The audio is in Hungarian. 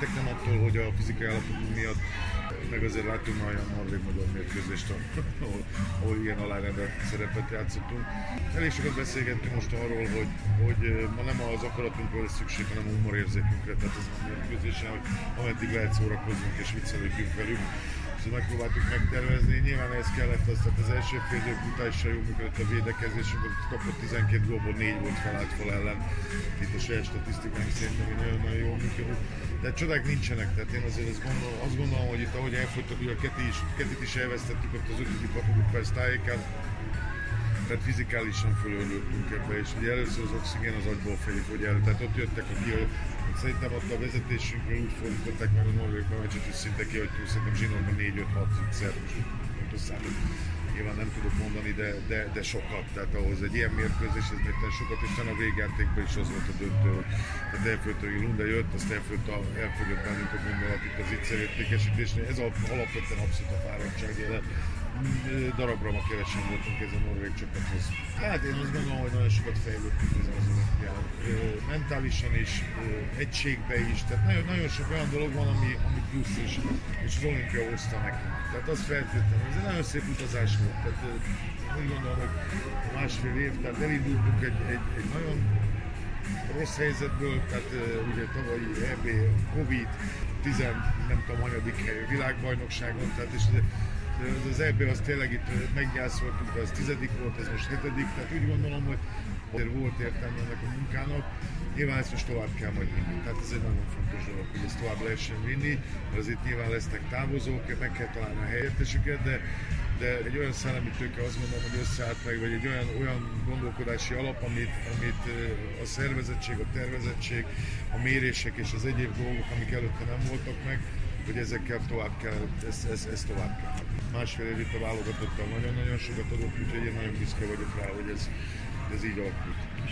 féltek nem attól, hogy a fizikai állapotunk miatt, meg azért láttunk olyan norvég-magyar mérkőzést, ahol ilyen alárendelt szerepet játszottunk. Elég sokat beszélgettünk most arról, hogy ma nem az akaratunkra lesz szükség, hanem a humorérzékünkre, tehát ez a mérkőzésen, hogy ameddig lehet szórakozunk és viccelődjünk velük. Szóval megpróbáltuk megtervezni, nyilván ez kellett az, tehát az első fél idő brutálisan jól működött a védekezésünk, kapott 12 gólból 4 volt felállt fel ellen. Itt a saját statisztikánk szerintem nagyon-nagyon jól működött. De csodák nincsenek, tehát én azért azt gondolom, hogy itt ahogy elfogytak, hogy a Ketit is elvesztettük ott az 5.-6. perc tájékán, tehát fizikálisan fölörültünk ebbe, és ugye először az oxigén az agyból felé fogy el, tehát ott jöttek a ki, szerintem ott a vezetésünkről úgy fordították meg a norvégban meccset, hogy szinte kihagytuk, szerintem zsinórban 4-5-6 viccer, pontos számot nyilván nem tudok mondani, de sokat, tehát ahhoz egy ilyen mérkőzés, ez még sokat, és a végjátékban is az volt a döntő, tehát elfölött, hogy Lunde jött, azt elfogyott bennünk a gondolat itt az ígyszerértékesítésnél, ez alapvetően abszolút a fáradtság jele. Darabra ma kevesen voltunk ez a norvég csapathoz. Hát én azt gondolom, hogy nagyon sokat fejlődtünk ezen az olimpián. Mentálisan is, egységbe is, tehát nagyon sok olyan dolog van, ami plusz is, és az olimpia hozta nekünk. Tehát az feltétlenül, ez egy nagyon szép utazás volt. Tehát úgy gondolom, hogy másfél év, tehát elindultunk egy nagyon rossz helyzetből, tehát ugye tavalyi EB, Covid, nem tudom, hanyadik hely világbajnokságon, tehát és az EB az tényleg itt meggyászoltunk, az 10. volt, ez most 7. Tehát úgy gondolom, hogy azért volt értelme ennek a munkának. Nyilván ezt most tovább kell majd vinni. Tehát ez egy nagyon fontos dolog, hogy ezt tovább lehessen vinni, mert azért nyilván lesznek távozók, meg kell találni a helyettesüket, de egy olyan szellemi tőke azt gondolom, hogy összeállt meg, vagy egy olyan gondolkodási alap, amit a szervezettség, a tervezettség, a mérések és az egyéb dolgok, amik előtte nem voltak meg, hogy ezekkel tovább kell, ezt tovább kell. Másfél év itt a válogatottal nagyon-nagyon sokat adott, úgyhogy én nagyon büszke vagyok rá, hogy ez így alakult.